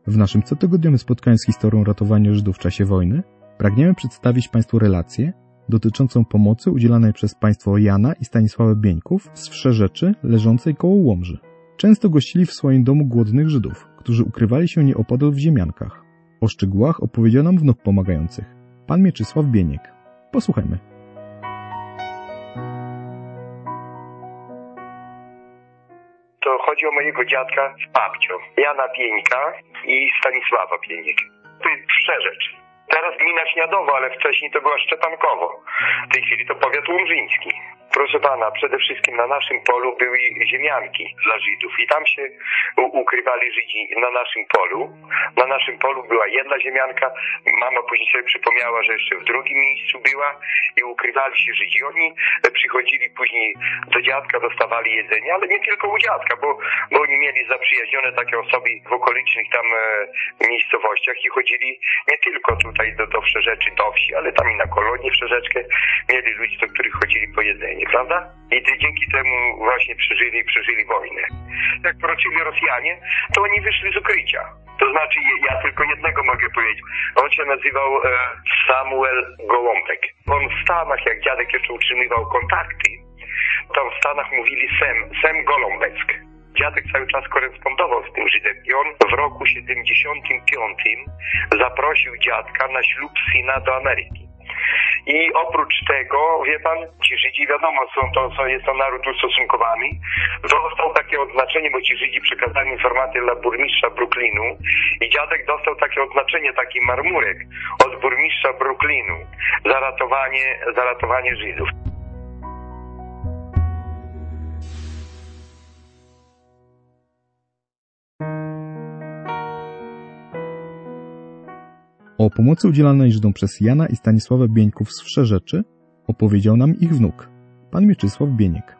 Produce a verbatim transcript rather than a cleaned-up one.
W naszym cotygodniowym spotkaniu z historią ratowania Żydów w czasie wojny pragniemy przedstawić Państwu relację dotyczącą pomocy udzielanej przez państwo Jana i Stanisława Bieńków z Wszerzeczy leżącej koło Łomży. Często gościli w swoim domu głodnych Żydów, którzy ukrywali się nieopodal w ziemiankach. O szczegółach opowiedział nam wnuk pomagających, pan Mieczysław Bieniek. Posłuchajmy. To chodzi o mojego dziadka z babcią, Jana Bieńka i Stanisława Bieniek. To jest Wszerzecz. Teraz gmina Śniadowo, ale wcześniej to była Szczepankowo. W tej chwili to powiat łomżyński. Proszę pana, przede wszystkim na naszym polu były ziemianki dla Żydów i tam się ukrywali Żydzi na naszym polu. Na naszym polu była jedna ziemianka, mama później sobie przypomniała, że jeszcze w drugim miejscu była i ukrywali się Żydzi. Oni przychodzili później do dziadka, dostawali jedzenie, ale nie tylko u dziadka, bo, bo oni mieli zaprzyjaźnione takie osoby w okolicznych tam e, miejscowościach i chodzili nie tylko tutaj do, do Wszerzeczy, do wsi, ale tam i na kolonię Wszerzeczkę mieli ludzi, do których chodzili po jedzenie. Prawda? I dzięki temu właśnie przeżyli przeżyli wojnę. Jak wkroczyli Rosjanie, to oni wyszli z ukrycia. To znaczy, ja tylko jednego mogę powiedzieć. On się nazywał e, Samuel Golombek. On w Stanach, jak dziadek jeszcze utrzymywał kontakty, to w Stanach mówili Sem, Sem Golombeck. Dziadek cały czas korespondował z tym Żydem i on w roku siedemdziesiątym piątym zaprosił dziadka na ślub syna do Ameryki. I oprócz tego, wie pan, ci Żydzi, wiadomo, są to, są, jest to naród ustosunkowany, dostał takie odznaczenie, bo ci Żydzi przekazali informację dla burmistrza Brooklynu i dziadek dostał takie odznaczenie, taki marmurek od burmistrza Brooklynu za ratowanie, za ratowanie Żydów. O pomocy udzielanej Żydom przez Jana i Stanisława Bieńków z Wszerzeczy opowiedział nam ich wnuk, pan Mieczysław Bieniek.